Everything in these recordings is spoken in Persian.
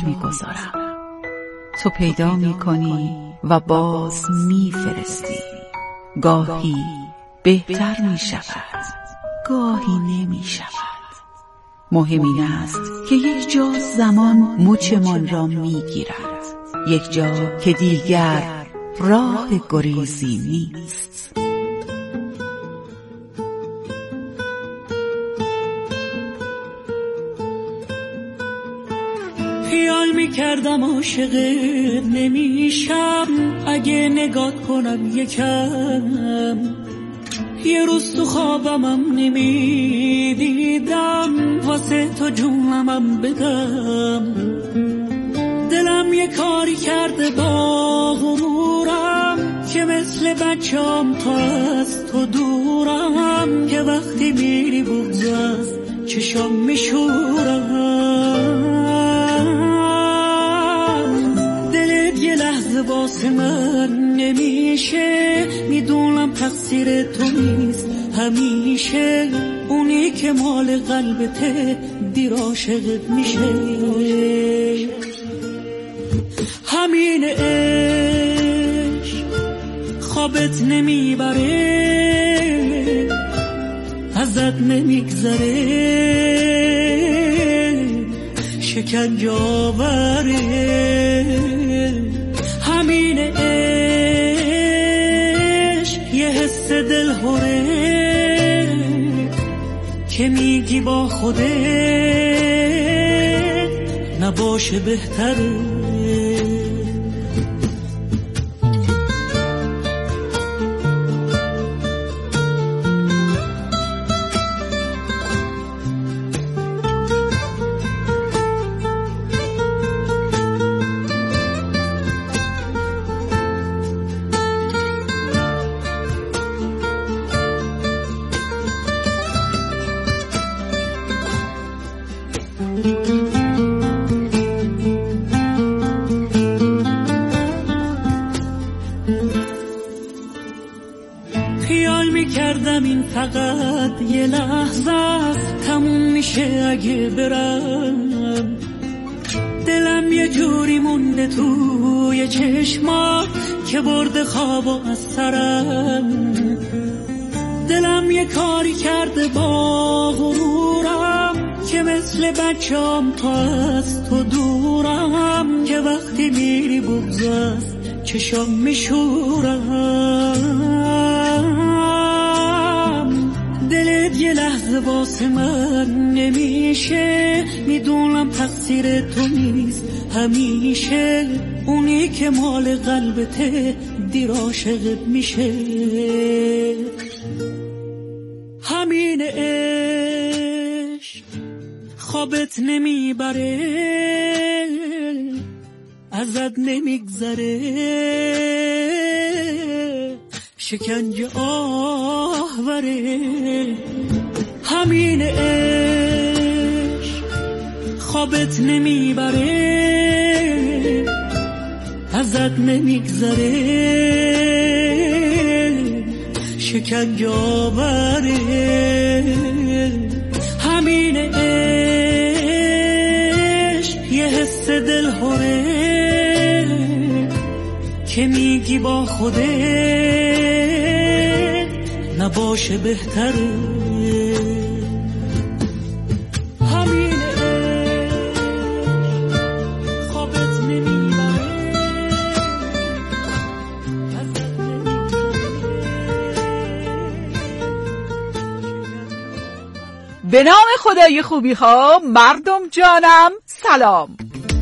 میگذارم. تو پیدا میکنی و باز میفرستی. گاهی بهتر میشود، گاهی نمیشود. مهم این است که یک جا زمان مچمان را میگیرد، یک جا که دیگر راه گریزی نیست. خیال میکردم عاشقت نمیشم، اگه نگات کنم یکم. یه روز تو خوابمم نمیدیدم، واسه تو جونمم بدم. دلم یه کاری کرده با غرورم، که مثل بچه‌ام تا از تو دورم. که وقتی میری بغض از چشام میشورم. دلت یه لحظه واسه من نمیشه، میدونم تقصیر تو نیست همیشه. اونی که مال قلبته دیر عاشقت میشه. همین عشق خوابت نمیبره، ازت نمیگذره، شکنجه آوره. همین عشق یه حس دلهوره، که میگی با خودت نباشه بهتره. خیال میکردم این فقط یه لحظه است، تموم میشه اگه برم. دلم یه جوری مونده توی چشمات، که برده خوابو از سرم. دلم یه کاری کرده با غرورم، که مثل بچه‌ام تا از تو دورم. که وقتی میری بغض از چشام میشورم. دلت یه لحظه واسه من نمیشه، میدونم تقصیر تو نیست همیشه. اونی که مال قلبته دیر عاشقت میشه. همین عشق خوابت نمیبره، ازت نمیگذره، شکنجه آوره. همین عشق خوابت نمیبره، ازت نمیگذره، شکنجه آوره. همین عشق یه حس دلهوره، که میگی با خودت نباشه بهتره. همین عشق خوابت نمیبره، ازت به نام خدای خوبی ها. مردم جانم سلام.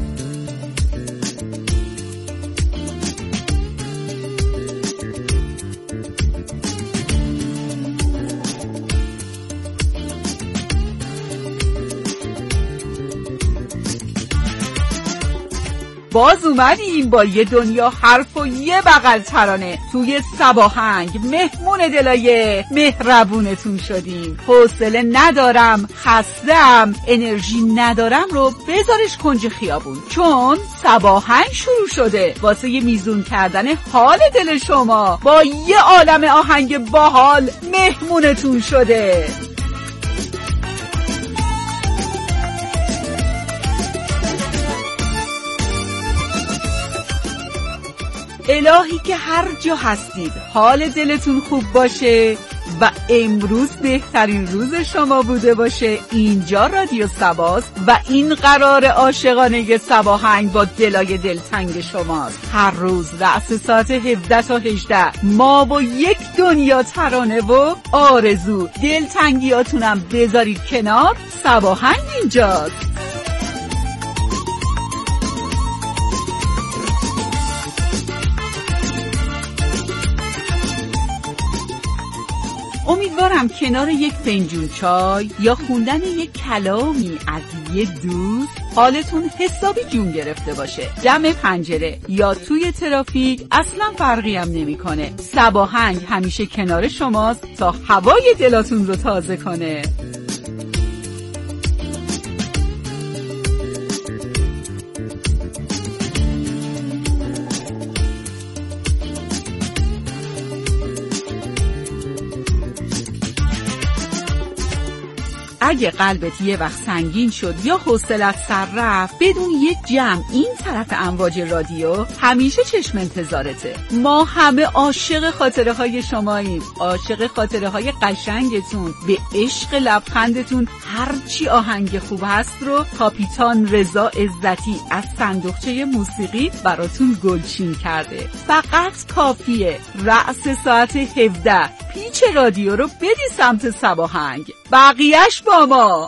باز اومدیم با یه دنیا حرف و یه بغل ترانه توی صباهنگ. مهمون دلای مهربونتون شدیم. حوصله ندارم، خسته‌ام، انرژی ندارم رو بذارش کنج خیابون، چون صباهنگ شروع شده واسه یه میزون کردن حال دل شما. با یه عالم آهنگ باحال مهمونتون شده. الهی که هر جا هستید حال دلتون خوب باشه و امروز بهترین روز شما بوده باشه. اینجا رادیو صباست و این قرار عاشقانه صباهنگ با دلای دلتنگ شماست. هر روز رأس ساعت 17 تا 18 ما با یک دنیا ترانه و آرزو. دلتنگیاتونم بذارید کنار، صباهنگ اینجاست. امیدوارم کنار یک فنجون چای یا خوندن یک کلامی از یه دوست حالتون حسابی جون گرفته باشه. دم پنجره یا توی ترافیک اصلا فرقی هم نمیکنه. صباهنگ همیشه کنار شماست تا هوای دلاتون رو تازه کنه. اگه قلبت یه وقت سنگین شد یا حوصله‌ات سر رفت، بدون یک جمع این طرف امواج رادیو همیشه چشم انتظارته. ما همه عاشق خاطره های شماییم، عاشق خاطره های قشنگتون. به عشق لبخندتون هرچی آهنگ خوب هست رو کاپیتان رضا عزتی از صندوقچه موسیقی براتون گلچین کرده. فقط کافیه رأس ساعت 17 پیچ رادیو رو بدی سمت صباهنگ، بقیهش با ما.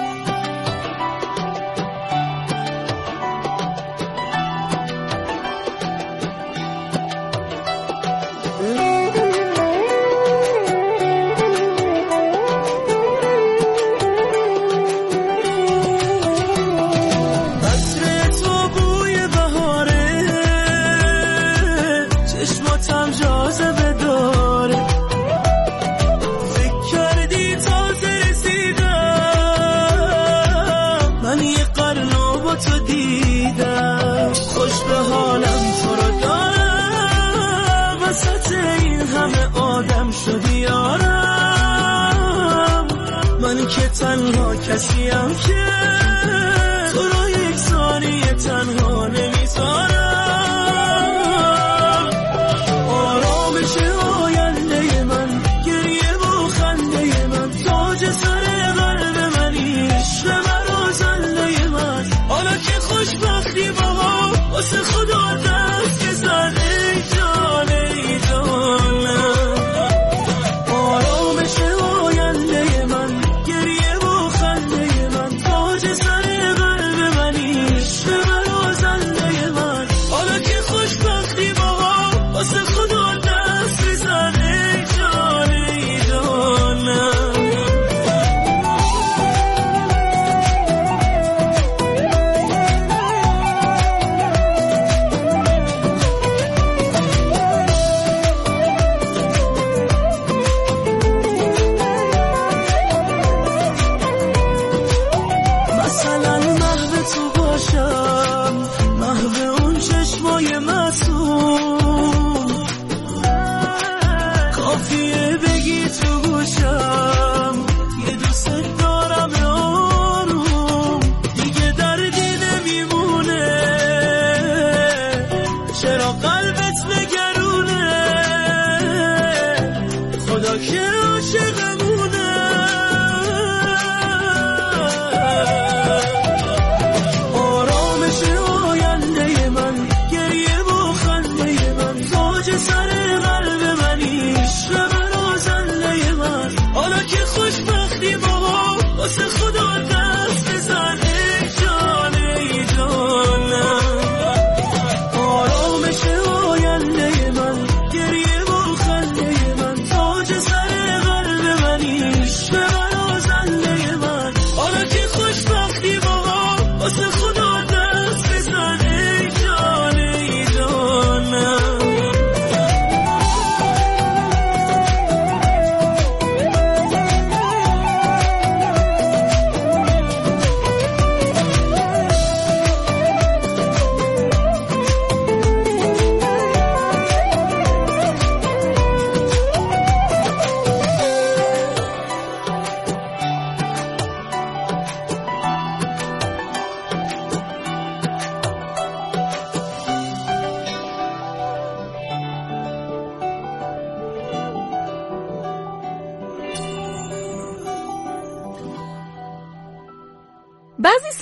تنها کسیم که تو رو یک ثانیه تنها نمیذارم. آرامش آینده من، گریه و خنده من، تاج سر قلب منی، عشق مرا زنده من. حالا که خوشبختی با ما واسه خدا دست که زن ای جان ای جانم. آرامش آینده من، گریه و خنده من، تاج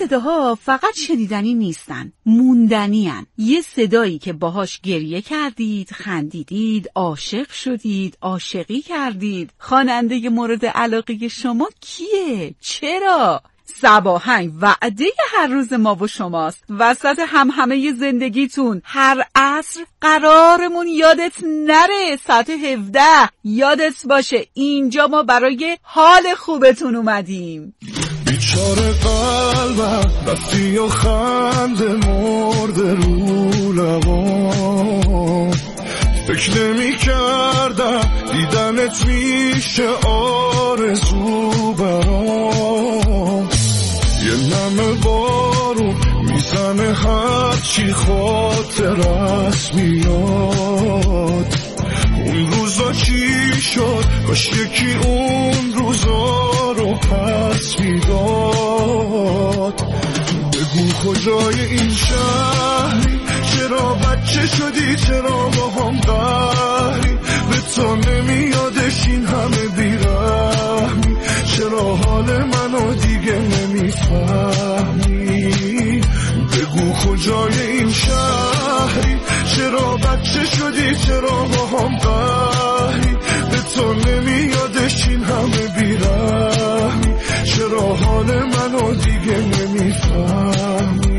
صداها فقط شنیدنی نیستن، موندنی هن. یه صدایی که باهاش گریه کردید، خندیدید، عاشق شدید، عاشقی کردید. خواننده مورد علاقه شما کیه؟ چرا؟ صباهنگ وعده هر روز ما و شماست. وسط همه زندگیتون هر عصر قرارمون یادت نره. ساعت 17 یادت باشه اینجا ما برای حال خوبتون اومدیم. بیچاره قلبم رفتی و خنده مرده رو لبام، فکر نمی کردم دیدنت میشه آرزو برام. یه نم بارون میزنه هرچی خاطرت میاد. اون روزا چی شد؟ کاش یکی اون روزا رو پس میداد. بگو کجای این شهری؟ چرا بچه شدی؟ چرا با هم قهری؟ به تو نمیادش این همه بیرحمی؟ چرا حال منو دیگه نمیفهمی؟ بگو کجای این شهری؟ چرا بچه شدی؟ چرا با هم قهری؟ به تو نمیادش این همه بیرحمی؟ چرا حال منو دیگه نمیفهمی؟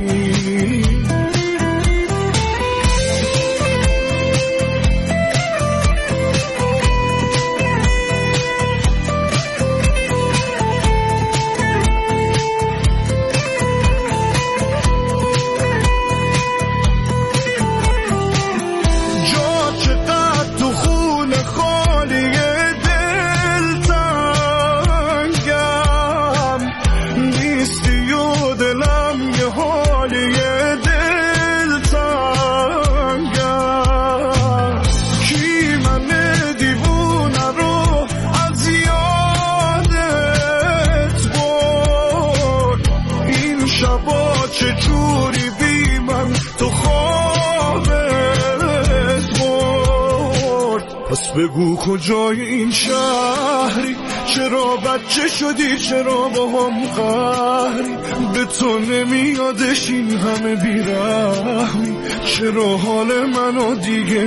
بگو کجای این شهری؟ چرا بچه شدی؟ چرا با هم قهری؟ به تو نمیادش این همه بیرحمی؟ چرا حال منو دیگه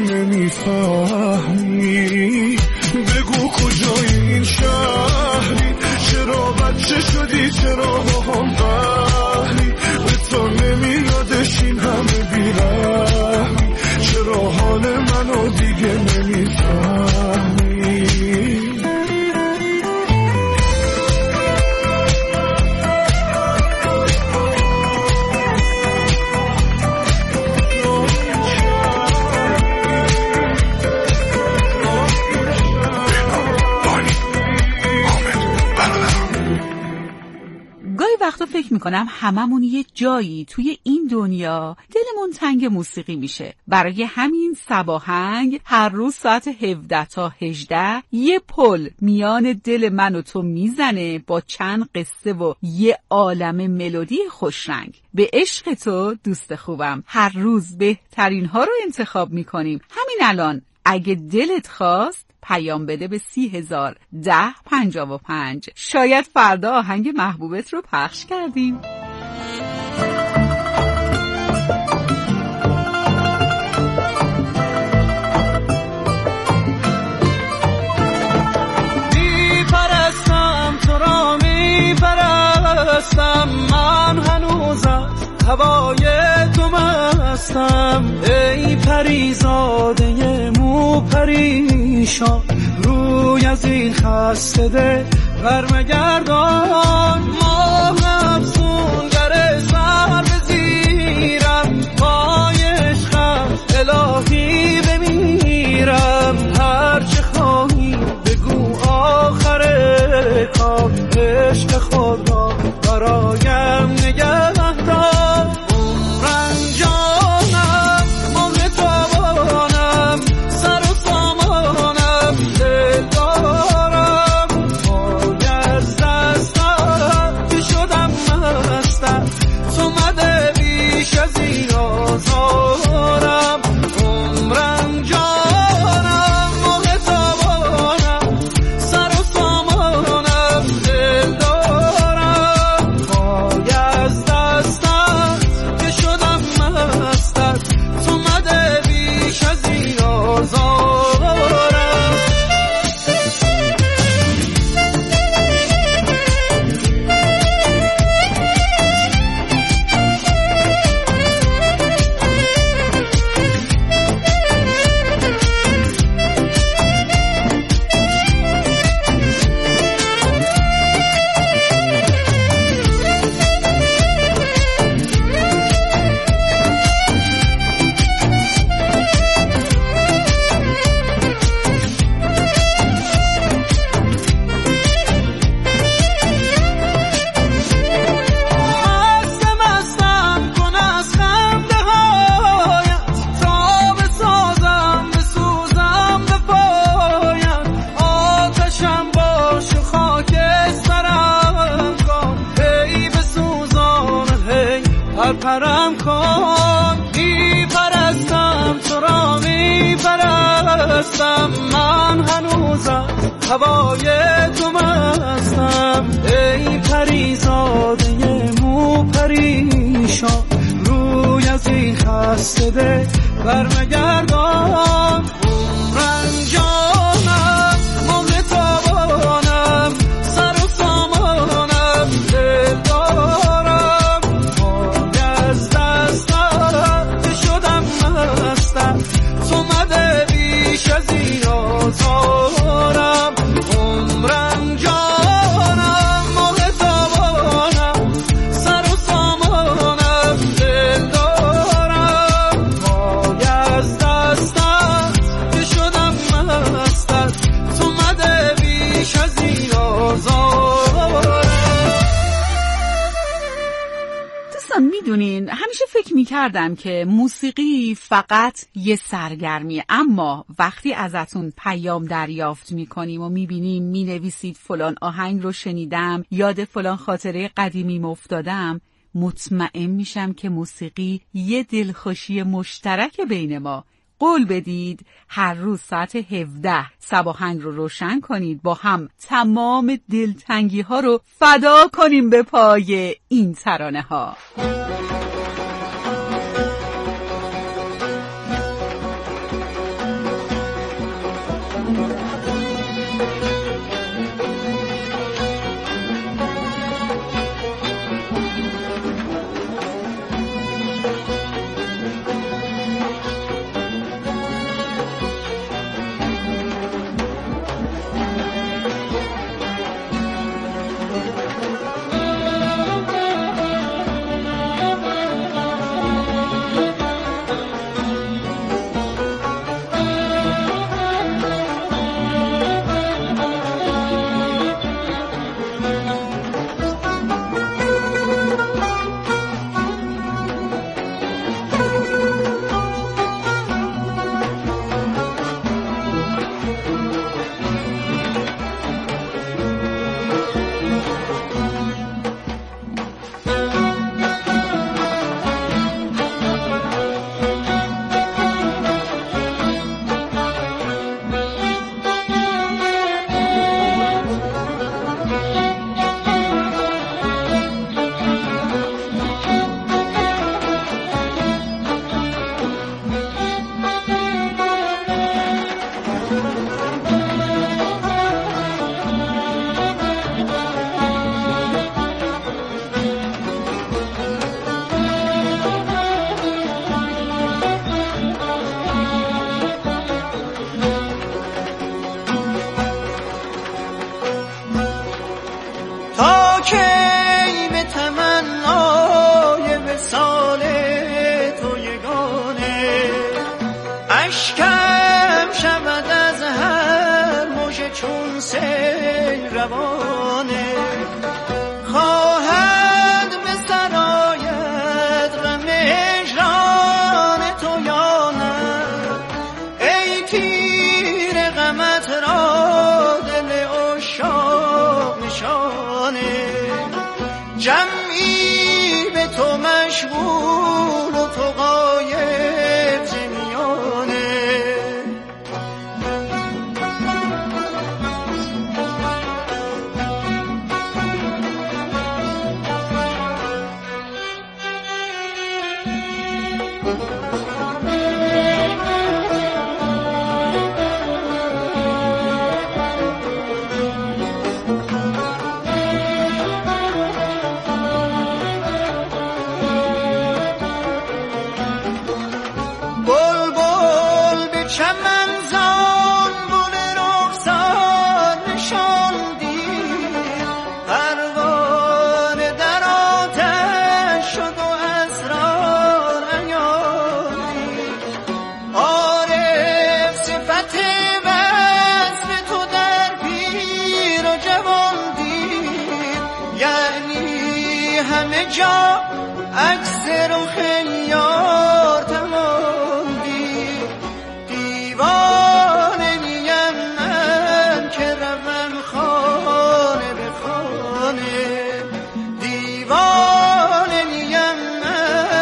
نمیفهمی؟ بگو کجای این شهری؟ چرا بچه شدی؟ چرا با هم قهری؟ به تو نمیادش این همه بیرحمی؟ چرا حال منو دیگه نمیفهمی؟ وقتا فکر میکنم هممون یه جایی توی این دنیا دلمون تنگ موسیقی میشه. برای همین صباهنگ هر روز ساعت 17 تا 18 یه پل میان دل من و تو میزنه با چند قصه و یه عالم ملودی خوشرنگ. به عشق تو دوست خوبم. هر روز بهترین ها رو انتخاب میکنیم. همین الان اگه دلت خواست پیام بده به 30,1055. شاید فردا آهنگ محبوبت رو پخش کردیم. میپرستم تو را میپرستم، من هنوزم هوای تو مستم. ای پریزاده مو پریشان، روی از این خسته ده برمگردان. ماه افسونگر سر بزیرم، پای عشقم الهی بمیرم. هر چه خواهی بگو آخر کار، عشق خود را برایم نگه دار. شدم پرم کن، میپرستم تو را میپرستم، من هنوزم هوای تو مستم. ای پریزاده مو پریشان، روی از این خسته دل برمگردان. رنجانم مهر تابانم، سر و سامانم دل دارم، پای از دستم که شدم مستم، تو مده بیش از این آزارم. رنجانم مهر تابانم، سر و سامانم دل دارم، پای از دستم که شدم مستم، تو مده بیش از این آزارم. دوستان میدونین همیشه فکر میکردم که موسیقی فقط یه سرگرمیه، اما وقتی ازتون پیام دریافت میکنیم و میبینیم مینویسید فلان آهنگ رو شنیدم، یاد فلان خاطره قدیمی افتادم، مطمئن میشم که موسیقی یه دلخوشی مشترک بین ما. قول بدید هر روز ساعت 17 صباهنگ رو روشن کنید، با هم تمام دلتنگی ها رو فدا کنیم به پای این ترانه ها. جمعی به تو مشغول و تو غایب ز میانه. جا اکثر و خیار تماندی، دیوانه میم من که روم خانه به خانه، دیوانه میم من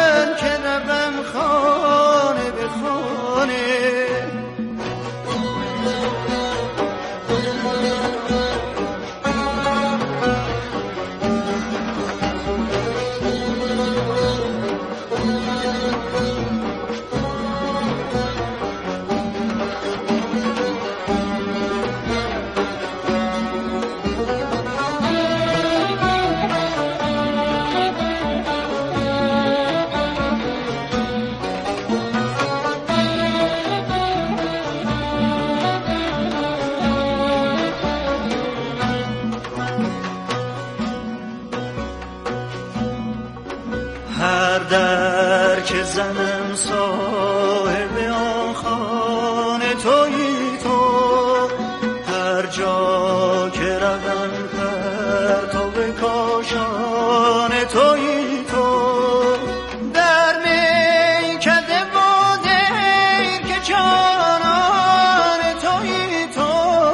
بزنم صاحب آن خانه تویی تو، هر جا که روم پرتو به کاشانه تویی تو، در میکده و دیر که جانان تویی تو،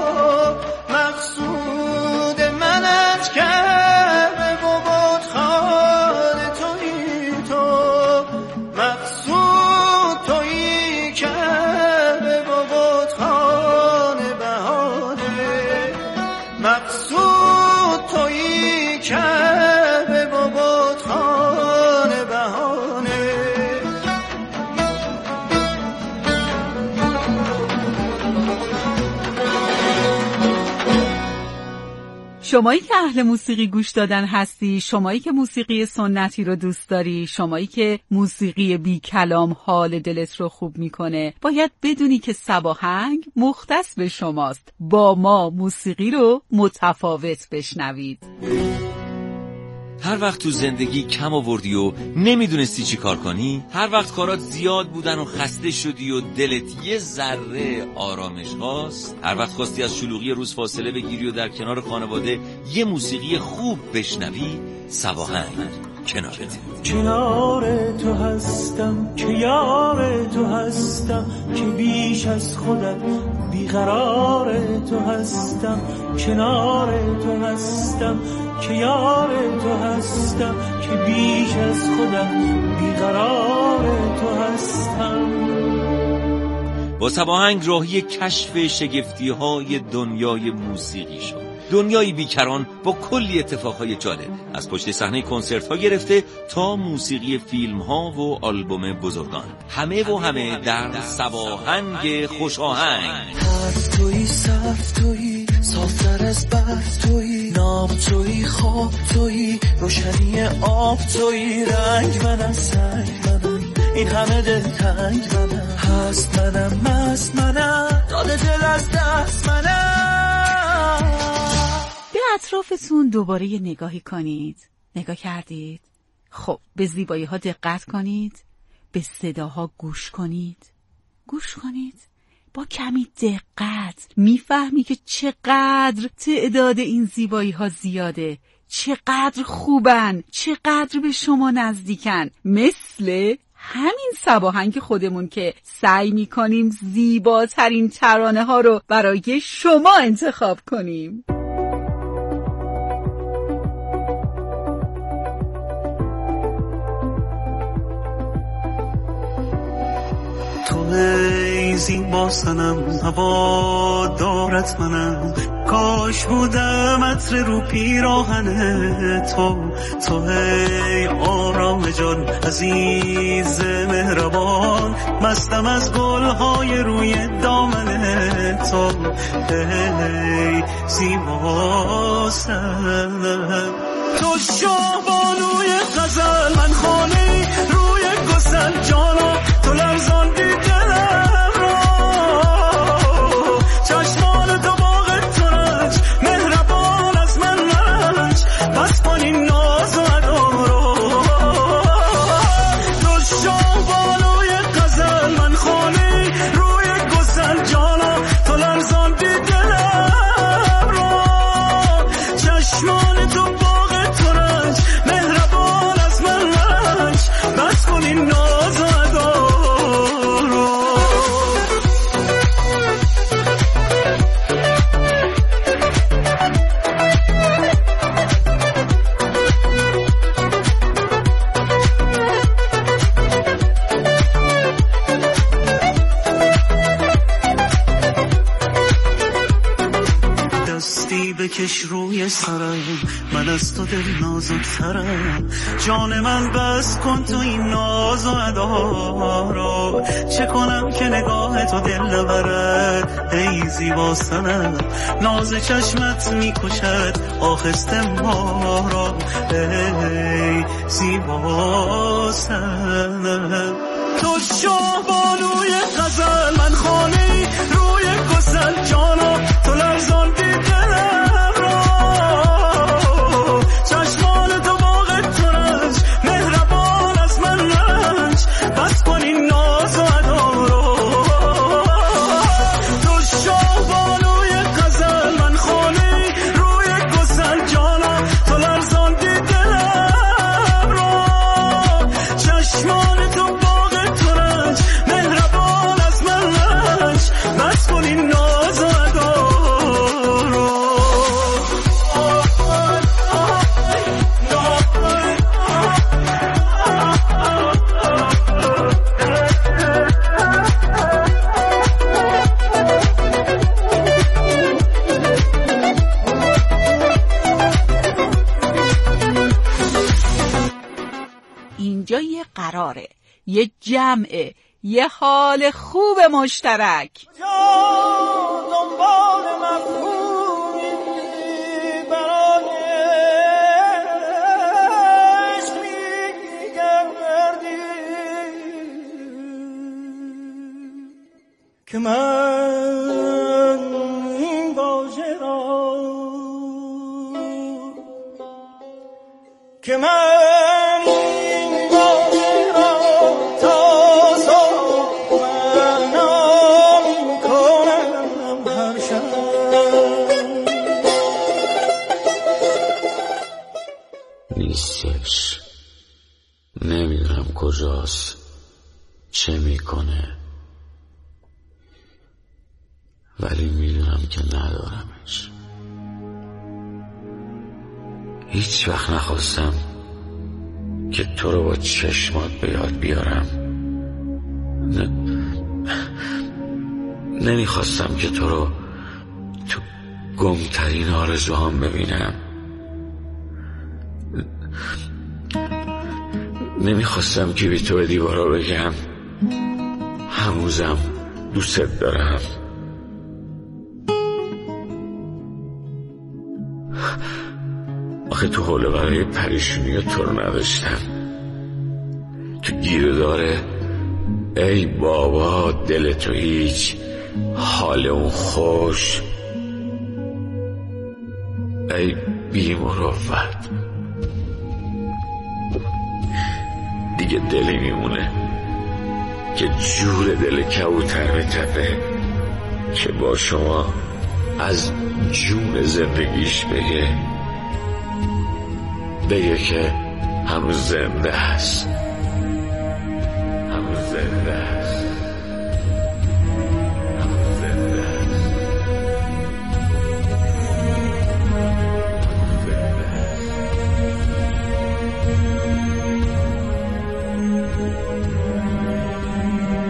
مقصود من از کعبه و بتخانه تویی تو، مقصود تویی کعبه و بتخانه بهانه، مقصود تویی کعبه و بتخانه بهانه. شمایی که اهل موسیقی گوش دادن هستی، شمایی که موسیقی سنتی رو دوست داری، شمایی که موسیقی بی کلام حال دلت رو خوب میکنه، باید بدونی که سباهنگ مختص به شماست. با ما موسیقی رو متفاوت بشنوید. هر وقت تو زندگی کم آوردی و نمیدونستی چی کار کنی، هر وقت کارات زیاد بودن و خسته شدی و دلت یه ذره آرامش خواست، هر وقت خواستی از شلوغی روز فاصله بگیری و در کنار خانواده یه موسیقی خوب بشنوی، سباهنگ کنارته. کنار تو هستم که یار تو هستم، که بیش از خودت بیقرار تو هستم، کنار تو هستم که یار تو هستم، که بیش از خودت بیقرار تو هستم. با سباهنگ راهی کشف شگفتی‌های دنیای موسیقی شد، دنیای بیکران با کلی اتفاقهای جالب، از پشت صحنه کنسرت‌ها گرفته تا موسیقی فیلم‌ها و آلبوم بزرگان، همه در سباهنگ خوشاهنگ. حرف تویی، صرف تویی، صافتر از برف تویی، نام تویی، خواب تویی، روشنی آب تویی، رنگ منم، سنگ منم، این همه دلتنگ منم، هست منم، مست منم، داده دل از دست منم. به اطرافتون دوباره یه نگاهی کنید. نگاه کردید؟ خب به زیبایی ها دقت کنید، به صداها گوش کنید. با کمی دقت میفهمی که چقدر تعداد این زیبایی ها زیاده، چقدر خوبن، چقدر به شما نزدیکن. مثل همین سباهنگ خودمون که سعی میکنیم زیباترین ترانه ها رو برای شما انتخاب کنیم. ای زیبا سنم، هوا دارت منم، کاش بودم عطر رو پیراهن تو ای آرام جان، عزیز مهربان، مستم از گلهای روی دامن تو، ای زیبا سنم. تو شاهبانوی غزل، من خانه روی گسل، جانا تو لرزان دیدنم را، چشمان تو باغ ترنج، مهربان از من رنج، بس کن این ناز و ادا را. تو شاهبانوی غزل، من خانه روی گسل، جانا تو لرزان دیدنم را، چشمان تو باغ ترنج، مهربان از من رنج، بس کن این ناز و ادا. بکش روی سرم، من از تو دل نازکترم، جان من بس کن تو این ناز و ادا را، چه کنم که نگاه تو دل نبرد، ای زیبا سنم، ناز چشمت میکشد آخسته ما را، ای زیبا سنم. تو شاهبانوی غزل، من خانه روی گسل، جانا تو لرزان دیدنم را، چشمان تو باغ ترنج، مهربان از من رنج، بس قراره، یه جمعه، یه حال خوب مشترک. دنبال مفهومی برای عشق می‌گردی که من این واژه را تا صبح معنا می‌کنم هر شب. نیستش، نمیدونم کجاست، چه میکنه، ولی میدونم که ندارمش. هیچ وقت نخواستم که تو رو با چشمات به یاد بیارم. نمیخواستم که تو رو تو گمترین آرزوهام ببینم. نمیخواستم که بی تو به دیوارا بگم هنوزم دوست دارم. آخه تو حوله برای پریشونی تو رو نداشتم. تو گیره داره ای بابا دل تو هیچ، حال اون خوش، ای بی مروت. دیگه دلی میمونه که جور دل کبوتر میتپه که با شما از جون زندگیش بگه که هنوز زنده است، هنوز زنده است.